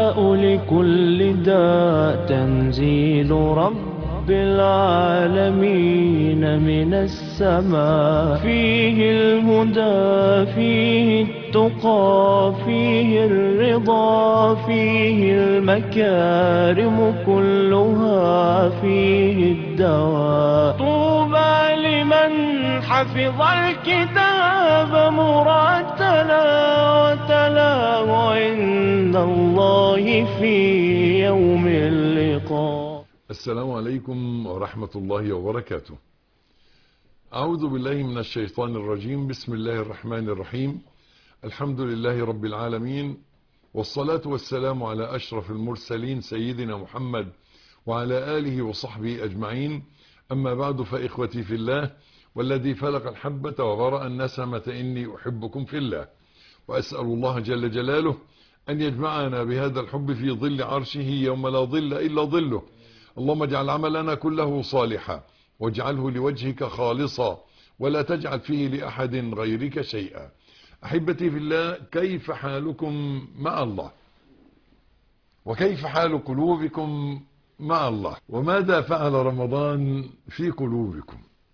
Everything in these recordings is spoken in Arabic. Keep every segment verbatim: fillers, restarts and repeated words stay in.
الشفاء لكل داء تنزيل رب العالمين من السماء. فيه الهدى فيه التقى فيه الرضا فيه المكارم كلها فيه الدواء. طوبى لمن حفظ الكتاب مرتلا وتلاه عند الله في يوم اللقاء. السلام عليكم ورحمة الله وبركاته. أعوذ بالله من الشيطان الرجيم. بسم الله الرحمن الرحيم. الحمد لله رب العالمين، والصلاة والسلام على أشرف المرسلين سيدنا محمد وعلى آله وصحبه أجمعين. أما بعد، فإخوتي في الله والذي فلق الحبة وبرأ النسمة إني أحبكم في الله، وأسأل الله جل جلاله أن يجمعنا بهذا الحب في ظل عرشه يوم لا ظل إلا ظله. اللهم اجعل عملنا كله صالحا واجعله لوجهك خالصا ولا تجعل فيه لأحد غيرك شيئا. أحبتي في الله، كيف حالكم مع الله؟ وكيف حال قلوبكم مع الله؟ وماذا فعل رمضان في قلوبكم؟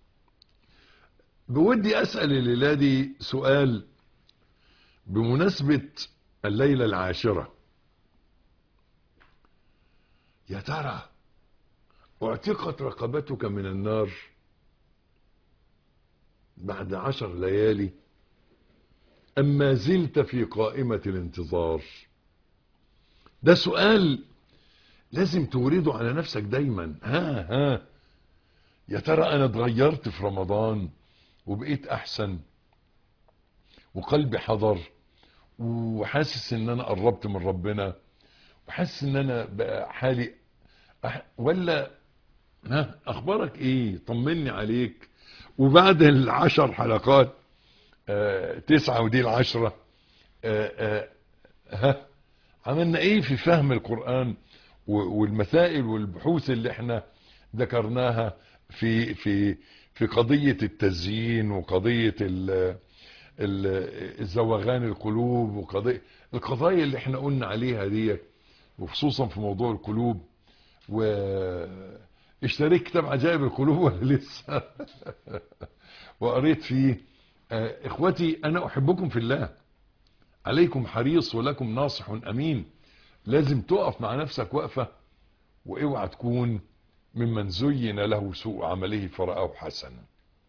بودي أسأل الليلة دي سؤال بمناسبة الليلة العاشرة. يا ترى اعتقت رقبتك من النار بعد عشر ليالي أم ما زلت في قائمة الانتظار؟ ده سؤال لازم تورده على نفسك دايما. ها ها يا ترى أنا اتغيرت في رمضان وبقيت أحسن وقلبي حضر وحاسس ان انا قربت من ربنا وحاسس ان انا بقى حالي أح... ولا ها اخبارك ايه؟ طمني عليك. وبعد العشر حلقات آه تسعة ودي العشرة آه آه ها عملنا ايه في فهم القرآن والمسائل والبحوث اللي احنا ذكرناها في في في قضية التزيين وقضية ال الزوغان القلوب وقضايا القضايا اللي احنا قلنا عليها دي، وخصوصا في موضوع القلوب. واشتريت كتاب عجائب القلوب ولا لسه؟ وقريت فيه. اه اخوتي، انا احبكم في الله، عليكم حريص ولكم ناصح امين. لازم تقف مع نفسك وقفة، واوعى تكون ممن زين له سوء عمله فرآه حسنا.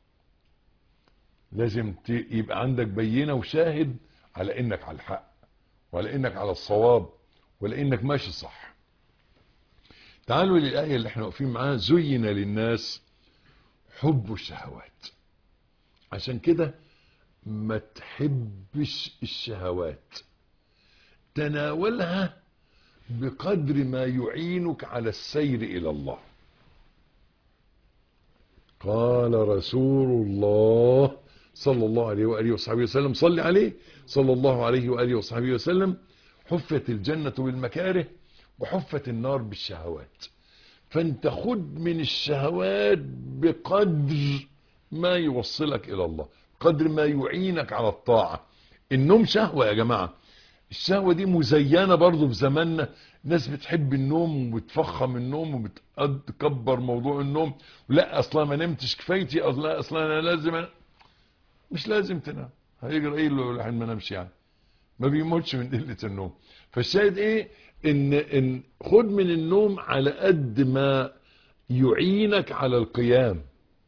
لازم يبقى عندك بينة وشاهد على انك على الحق وعلى انك على الصواب وعلى انك ماشي صح. تعالوا للآية اللي احنا واقفين معاها. زين للناس حب الشهوات. عشان كده ما تحبش الشهوات، تناولها بقدر ما يعينك على السير إلى الله. قال رسول الله صلى الله عليه وآله وصحبه وسلم، صلي عليه صلى الله عليه وآله وصحبه وسلم: حفت الجنة بالمكاره وحفت النار بالشهوات. فانت خد من الشهوات بقدر ما يوصلك إلى الله، قدر ما يعينك على الطاعة. النوم شهوة يا جماعة. الشهوة دي مزينة برضو في زماننا. ناس بتحب النوم وبتفخم النوم وبتكبر موضوع النوم. لا اصلا ما نمتش كفايتي، اصلا اصلا انا لازم أنا. مش لازم تنام. هيجري ايه اللي الواحد ما نامش يعني؟ ما بيموتش من قلة النوم. فالشاهد ايه؟ ان ان خد من النوم على قد ما يعينك على القيام.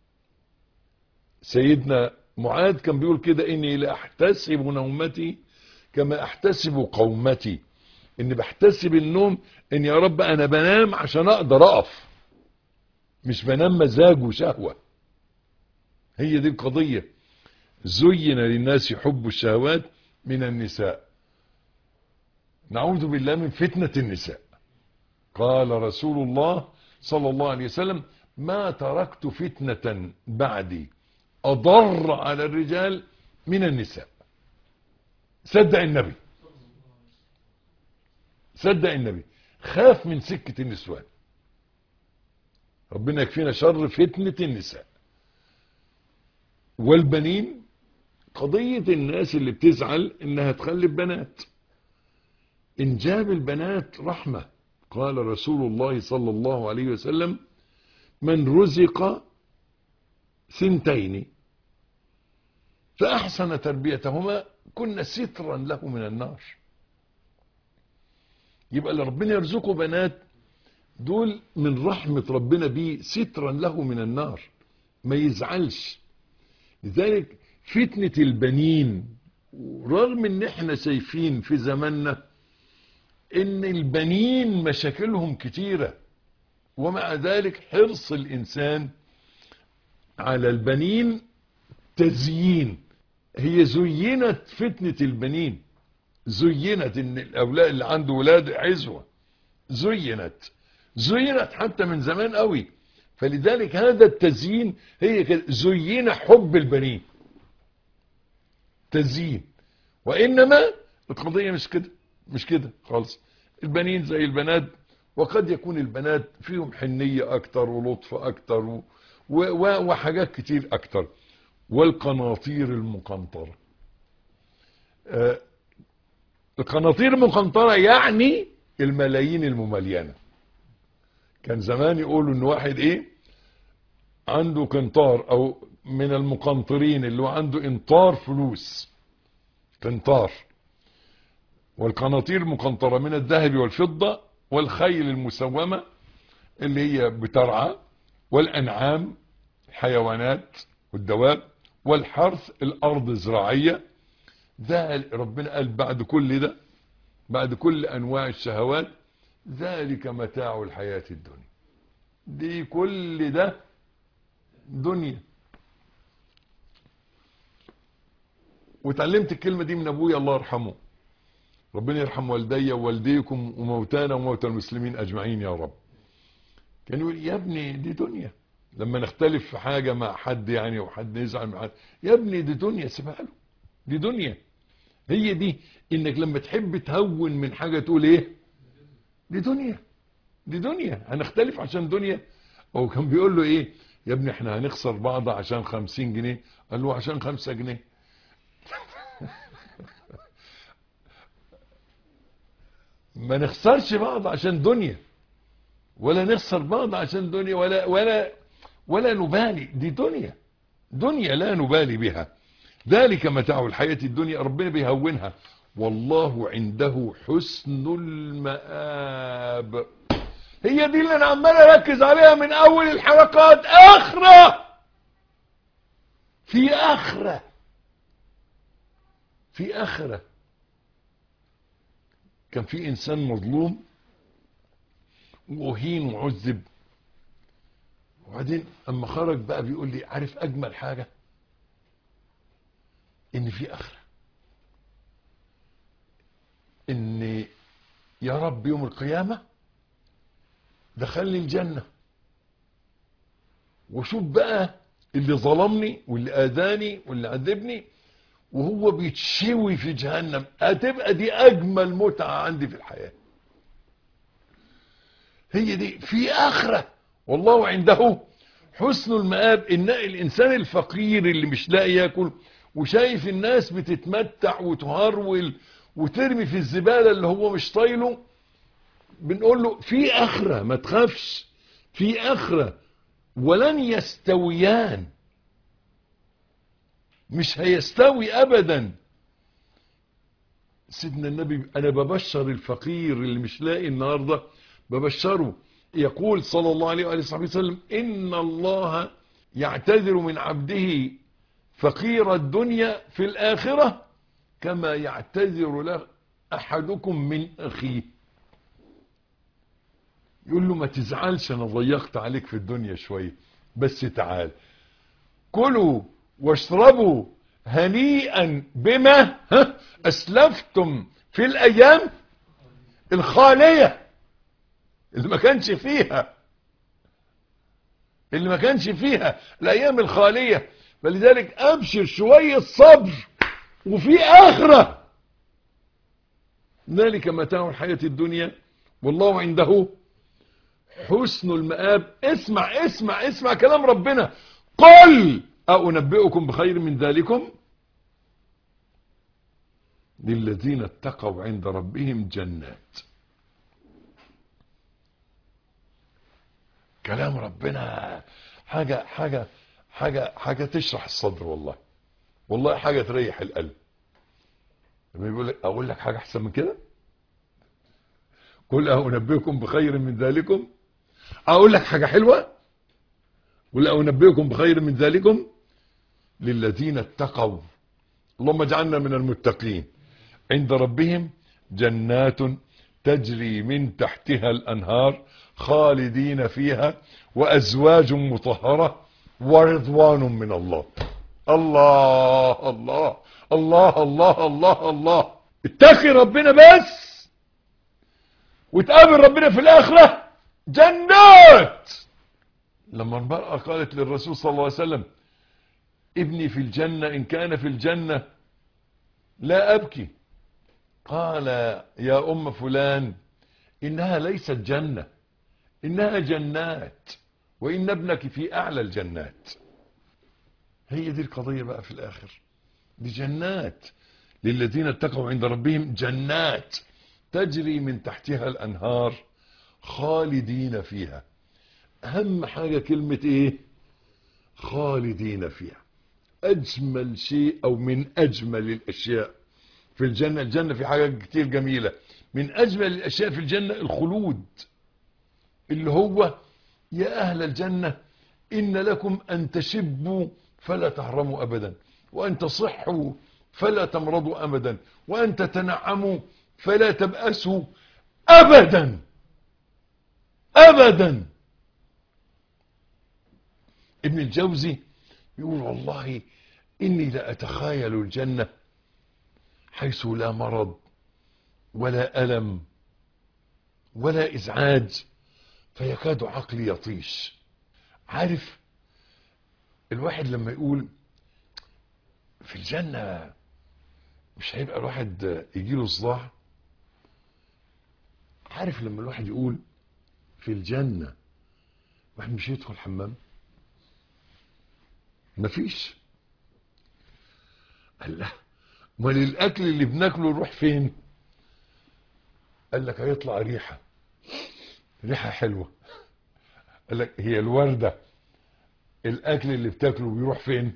سيدنا معاذ كان بيقول كده: اني لاحتسب نومتي كما احتسب قومتي. اني بحتسب النوم ان يا رب انا بنام عشان اقدر اقف، مش بنام مزاج وشهوة. هي دي القضية. زين للناس حب الشهوات من النساء. نعوذ بالله من فتنة النساء. قال رسول الله صلى الله عليه وسلم: ما تركت فتنة بعدي أضر على الرجال من النساء. صدق النبي، صدق النبي. خاف من سكة النسوان. ربنا يكفينا شر فتنة النساء والبنين. قضية الناس اللي بتزعل انها تخلف بنات، إنجاب البنات رحمة. قال رسول الله صلى الله عليه وسلم: من رزق ثنتين فأحسن تربيتهما كن سترا له من النار. يبقى اللي ربنا يرزقه بنات دول من رحمة ربنا بيه سترا له من النار، ما يزعلش. لذلك فتنة البنين، رغم ان احنا شايفين في زماننا ان البنين مشاكلهم كتيرة، ومع ذلك حرص الانسان على البنين تزيين. هي زينت فتنة البنين، زينت ان الاولاد اللي عنده ولاد عزوة، زينت زينت حتى من زمان قوي. فلذلك هذا التزيين هي كده، زين حب البنين، تزيين. وانما القضية مش كده، مش كده خالص. البنين زي البنات، وقد يكون البنات فيهم حنية اكتر ولطف اكتر و... و... وحاجات كتير اكتر. والقناطير المقنطرة، آه القناطير المقنطرة يعني الملايين المملينة. كان زمان يقولوا ان واحد ايه عنده قنطار، او من المقنطرين اللي هو عنده انطار فلوس، قنطار. والقناطير المقنطرة من الذهب والفضة والخيل المسومة اللي هي بترعى، والانعام الحيوانات والدواب، والحرث الارض الزراعية. ده ربنا قال بعد كل ده، بعد كل انواع الشهوات: ذلك متاع الحياة الدنيا. دي كل ده دنيا. وتعلمت الكلمة دي من ابويا الله يرحمه، ربنا يرحم والدي ووالديكم وموتانا وموتى المسلمين اجمعين يا رب. كان يقول: يا ابني دي دنيا. لما نختلف في حاجة مع حد يعني، وحد يزعل مع حد، يا ابني دي دنيا، سيبها له، دي دنيا. هي دي انك لما تحب تهون من حاجة تقول ايه؟ دي دنيا، دي دنيا، هنختلف عشان دنيا. هو كان بيقول له ايه؟ يا ابني احنا هنخسر بعض عشان خمسين جنيه. قال له: عشان خمسة جنيه. ما نخسرش بعض عشان دنيا، ولا نخسر بعض عشان دنيا، ولا ولا ولا نبالي. دي دنيا، دنيا لا نبالي بها. ذلك متاع الحياة الدنيا، ربنا بيهونها. والله عنده حسن المآب. هي دي اللي انا عمال اركز عليها من اول الحلقات. اخرة، في اخرة، في اخرة. كان في انسان مظلوم واهين وعذب، وبعدين اما خرج بقى بيقول لي: عارف اجمل حاجة؟ ان في اخرة، ان يا رب يوم القيامة دخلني الجنة، وشوف بقى اللي ظلمني واللي اذاني واللي عذبني وهو بيتشوي في جهنم. هتبقى دي اجمل متعة عندي في الحياة. هي دي في اخرة. والله عنده حسن المآب. ان الانسان الفقير اللي مش لاقي ياكل وشايف الناس بتتمتع وتهرول وترمي في الزبالة اللي هو مش طايله، بنقول له: في اخرة، ما تخافش، في اخرة. ولن يستويان، مش هيستوي ابدا. سيدنا النبي: انا ببشر الفقير اللي مش لاقي النهارده، ببشره. يقول صلى الله عليه وآله وصحبه وسلم: ان الله يعتذر من عبده فقير الدنيا في الآخرة كما يعتذر له احدكم من اخيه. يقول له: ما تزعلش، انا ضيقت عليك في الدنيا شوية، بس تعال كلوا واشربوا هنيئا بما اسلفتم في الايام الخالية، اللي ما كانش فيها اللي ما كانش فيها الايام الخالية. فلذلك ابشر شوية صبر، وفي اخرة. ذلك متاع الحياة الدنيا والله عنده حسن المآب. اسمع اسمع اسمع كلام ربنا: قل أنبئكم بخير من ذلكم للذين اتقوا عند ربهم جنات. كلام ربنا حاجة حاجة حاجة حاجة تشرح الصدر، والله والله حاجة تريح القلب. لما يقول لك اقول لك حاجة احسن من كده، قل أنبئكم بخير من ذلكم، اقول لك حاجة حلوة، قل أنبئكم بخير من ذلكم للذين اتقوا، اللهم اجعلنا من المتقين، عند ربهم جنات تجري من تحتها الأنهار خالدين فيها وأزواج مطهرة ورضوان من الله. الله الله الله الله الله الله. اتقي ربنا بس وتقابل ربنا في الآخرة جنات. لما المرأة قالت للرسول صلى الله عليه وسلم ابني في الجنة إن كان في الجنة لا أبكي، قال يا أم فلان إنها ليست جنة، إنها جنات، وإن ابنك في أعلى الجنات. هي دي القضية بقى في الآخر، دي جنات للذين اتقوا عند ربهم جنات تجري من تحتها الأنهار خالدين فيها. أهم حاجة كلمة إيه؟ خالدين فيها. أجمل شيء أو من أجمل الأشياء في الجنة، الجنة في حاجات كتير جميلة، من أجمل الأشياء في الجنة الخلود، اللي هو يا أهل الجنة إن لكم أن تشبوا فلا تهرموا أبدا، وأن تصحوا فلا تمرضوا أبدا، وأن تتنعموا فلا تبأسوا أبدا أبدا. ابن الجوزي يقول والله إني لأتخيل الجنة حيث لا مرض ولا ألم ولا إزعاج فيكاد عقلي يطيش. عارف الواحد لما يقول في الجنة مش هيبقى الواحد يجيله صداع؟ عارف لما الواحد يقول في الجنة الواحد مش يدخل حمام؟ مفيش. قال له امال الاكل اللي بناكله يروح فين؟ قال لك هيطلع ريحه ريحه حلوه. قال لك هي الورده الاكل اللي بتاكله بيروح فين؟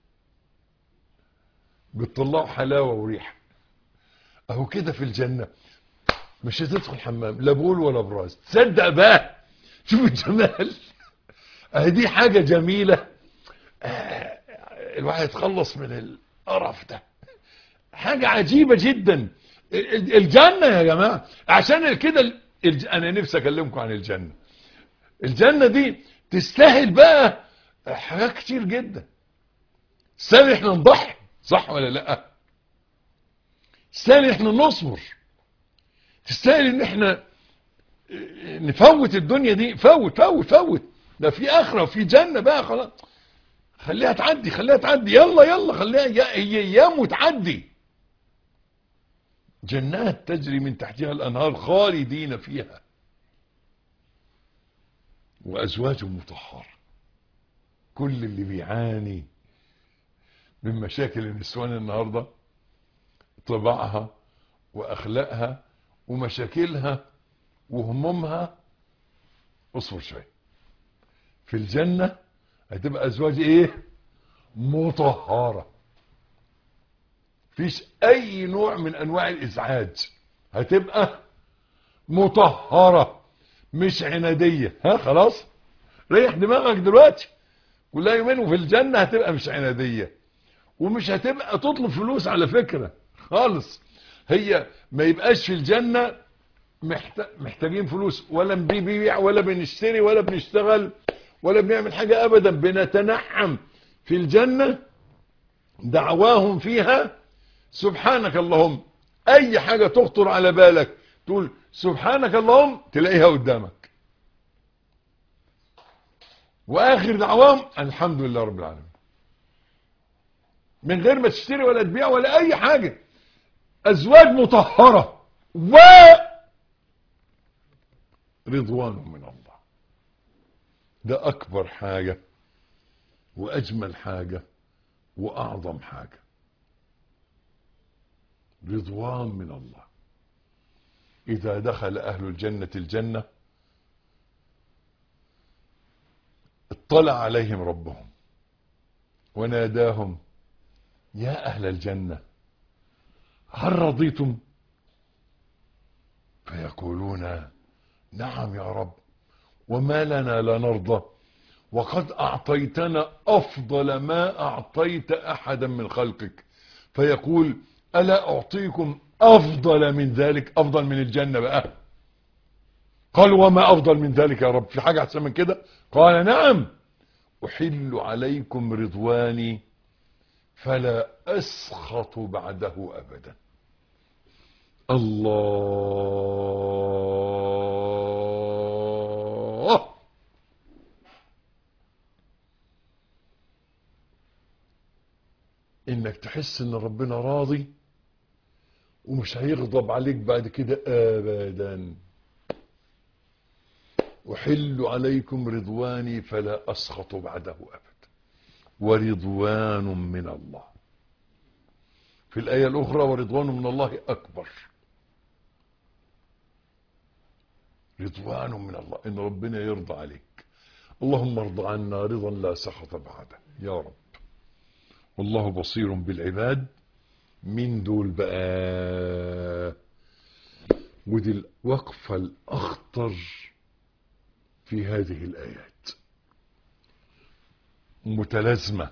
بتطلعه حلاوه وريحه. اهو كده في الجنه مش هتدخل حمام لا بول ولا براز. تصدق بقى؟ شوف الجمال. اهي دي حاجه جميله. آه الواحد يتخلص من القرف ده، حاجة عجيبة جدا. الجنة يا جماعة عشان كده الج... انا نفسي اكلمكم عن الجنة. الجنة دي تستاهل بقى حاجات كتير جدا. تستاهل احنا نضحي، صح ولا لا؟ تستاهل احنا نصبر، تستاهل ان احنا نفوت الدنيا دي. فوت فوت فوت، ده في اخرة وفي جنة بقى. خلاص خليها تعدي خليها تعدي يلا يلا خليها هي ايام وتعدي. جنات تجري من تحتها الأنهار خالدين فيها وأزواج مطهرة. كل اللي بيعاني من مشاكل النسوان النهاردة، طباعها وأخلاقها ومشاكلها وهمومها، اصبر شوية. في الجنة هتبقى أزواج إيه؟ مطهرة. فيش اي نوع من انواع الازعاج، هتبقى مطهرة مش عنادية. ها خلاص ريح دماغك دلوقتي، كلها يومين وفي الجنة هتبقى مش عنادية، ومش هتبقى تطلب فلوس على فكرة خالص. هي ما يبقاش في الجنة محتاجين فلوس، ولا بنبيع ولا بنشتري ولا بنشتغل ولا بنعمل حاجة ابدا. بنتنعم في الجنة، دعواهم فيها سبحانك اللهم. اي حاجة تخطر على بالك تقول سبحانك اللهم تلاقيها قدامك. واخر دعواهم الحمد لله رب العالمين، من غير ما تشتري ولا تبيع ولا اي حاجة. ازواج مطهرة و رضوان من الله. ده اكبر حاجة واجمل حاجة واعظم حاجة. رضوان من الله. إذا دخل أهل الجنة الجنة اطلع عليهم ربهم وناداهم يا أهل الجنة هل رضيتم؟ فيقولون نعم يا رب وما لنا لا نرضى وقد أعطيتنا أفضل ما أعطيت أحدا من خلقك. فيقول ألا أعطيكم أفضل من ذلك، أفضل من الجنة بقى. قالوا وما أفضل من ذلك يا رب، في حاجة أحسن من كده؟ قال نعم، أحل عليكم رضواني فلا أسخط بعده أبدا. الله، انك تحس ان ربنا راضي ومش هيغضب عليك بعد كده ابدا. أحل عليكم رضواني فلا أسخط بعده أبدا ورضوان من الله. في الآية الأخرى ورضوان من الله أكبر. رضوان من الله، إن ربنا يرضى عليك. اللهم ارض عنا رضا لا سخط بعده يا رب. والله بصير بالعباد. من دول بقى؟ ودي الوقفة الأخطر في هذه الآيات، متلازمة.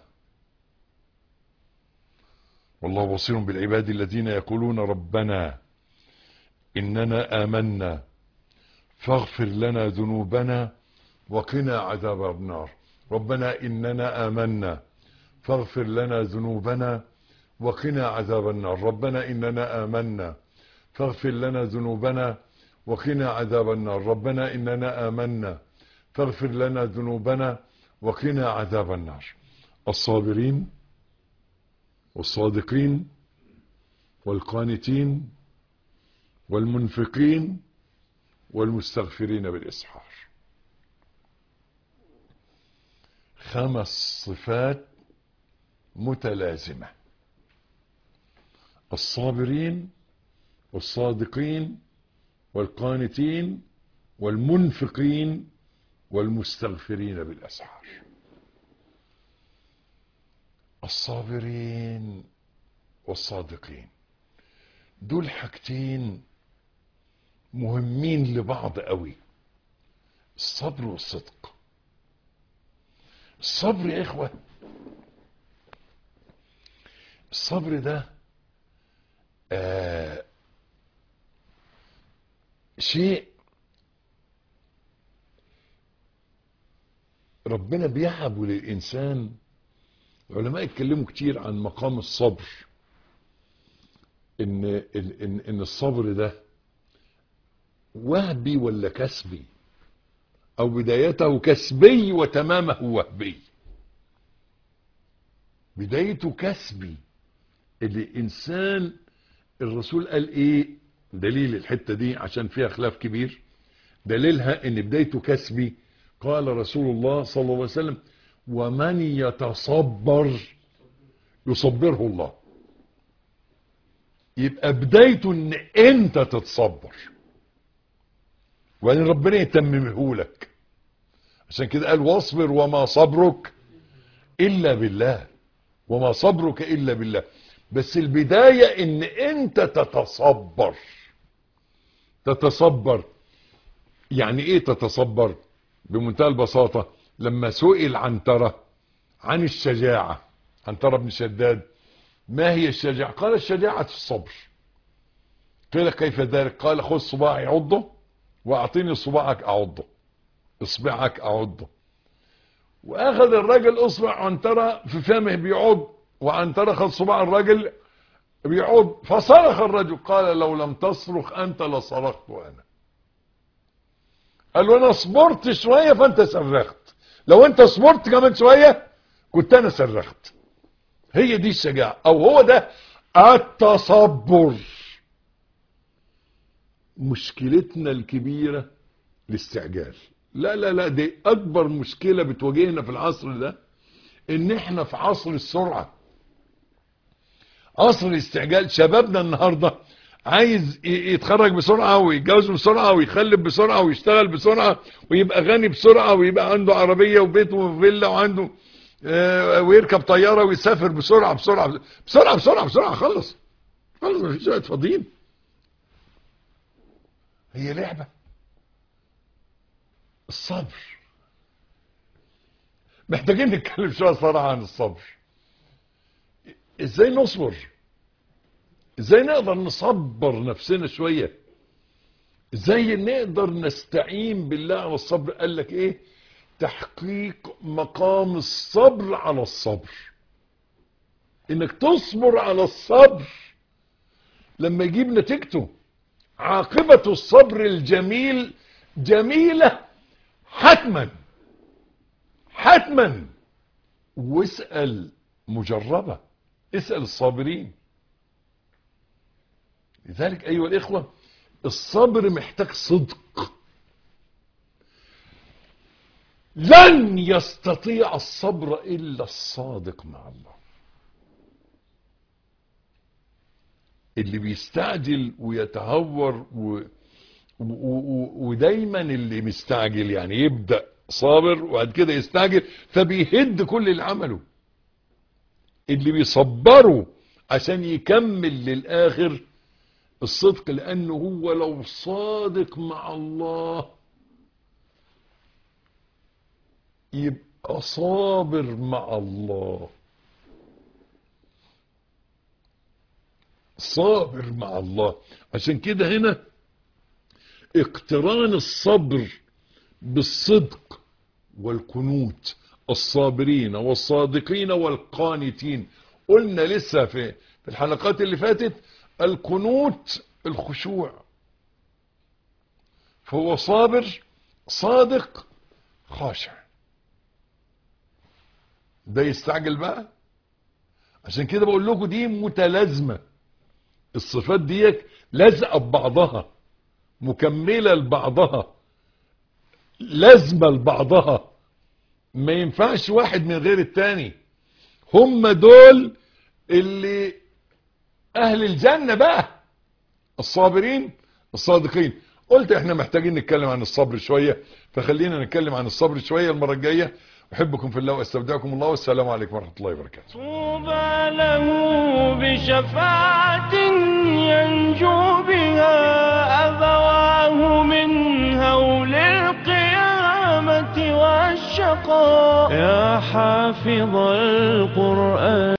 والله بصير بالعباد الذين يقولون ربنا إننا آمنا فاغفر لنا ذنوبنا وقنا عذاب النار. ربنا إننا آمنا فاغفر لنا ذنوبنا وقنا عذاب النار. ربنا إننا آمنا فاغفر لنا ذنوبنا وقنا عذاب النار. ربنا إننا آمنا فاغفر لنا ذنوبنا وقنا عذاب النار. الصابرين والصادقين والقانتين والمنفقين والمستغفرين بالإسحار. خمس صفات متلازمة: الصابرين والصادقين والقانتين والمنفقين والمستغفرين بالأسحار. الصابرين والصادقين دول حاجتين مهمين لبعض قوي، الصبر والصدق. الصبر يا إخوة، الصبر ده آه شيء ربنا بيهبه للإنسان. العلماء اتكلموا كتير عن مقام الصبر، إن, إن, إن الصبر ده وهبي ولا كسبي، أو بدايته كسبي وتمامه وهبي. بدايته كسبي، الإنسان الرسول قال إيه دليل الحتة دي عشان فيها خلاف كبير؟ دليلها إن بدايته كسبي. قال رسول الله صلى الله عليه وسلم ومن يتصبر يصبره الله. يبقى بدايته ان انت تتصبر وان ربنا يتممه لك. عشان كده قال واصبر وما صبرك الا بالله، وما صبرك الا بالله. بس البداية ان انت تتصبر. تتصبر يعني ايه تتصبر؟ بمنتهى البساطة، لما سئل عنترة عن الشجاعة، عنترة بن شداد، ما هي الشجاعة؟ قال الشجاعة في الصبر. قيل كيف ذلك؟ قال خذ صباعي عضه واعطيني صباعك اعضه، اصبعك اعضه. واخذ الرجل اصبع عنترة في فمه بيعض، وعنترة خذ صباع الرجل بيعض، فصرخ الرجل قال لو لم تصرخ انت لصرخت انا. قال له انا صبرت شوية فانت صرخت، لو انت صبرت كمان شوية كنت انا صرخت. هي دي الشجاعة، او هو ده التصبر. مشكلتنا الكبيرة الاستعجال. لا لا لا، دي اكبر مشكلة بتواجهنا في العصر ده، ان احنا في عصر السرعة، عصر الاستعجال. شبابنا النهاردة عايز يتخرج بسرعة ويتجوز بسرعة ويخلف بسرعة ويشتغل بسرعة ويبقى غني بسرعة ويبقى عنده عربية وبيت وفيلا وعنده آه ويركب طيارة ويسافر بسرعة بسرعة بسرعة بسرعة بسرعة. خلص خلص مفيش وقت فاضيين. هي لعبة. الصبر محتاجين نتكلم شوية صراحة عن الصبر. ازاي نصبر؟ ازاي نقدر نصبر نفسنا شوية؟ ازاي نقدر نستعين بالله على الصبر؟ قال لك ايه؟ تحقيق مقام الصبر على الصبر. انك تصبر على الصبر لما يجيب نتيجته. عاقبة الصبر الجميل جميلة حتما حتما. واسأل مجربة، اسأل الصابرين. لذلك ايها الاخوة الصبر محتاج صدق. لن يستطيع الصبر الا الصادق مع الله. اللي بيستعجل ويتهور و... و... و... ودايما اللي مستعجل يعني يبدأ صابر وبعد كده يستعجل فبيهد كل اللي عمله. اللي بيصبره عشان يكمل للآخر الصدق، لأنه هو لو صادق مع الله يبقى صابر مع الله. صابر مع الله. عشان كده هنا اقتران الصبر بالصدق والقنوت. الصابرين والصادقين والقانتين. قلنا لسه في في الحلقات اللي فاتت القنوت الخشوع. فهو صابر صادق خاشع. ده يستعجل بقى. عشان كده بقول لكم دي متلازمة. الصفات دي لازقة ببعضها، مكملة لبعضها، لازمة لبعضها. ما ينفعش واحد من غير التاني. هم دول اللي اهل الجنة بقى، الصابرين الصادقين. قلت احنا محتاجين نتكلم عن الصبر شوية، فخلينا نتكلم عن الصبر شوية المرة الجاية. احبكم في الله واستودعكم الله، والسلام عليكم ورحمة الله وبركاته. طوبى له بشفاعة ينجو بها أبواه من هول القيامة والشقاء. يا حافظ القرآن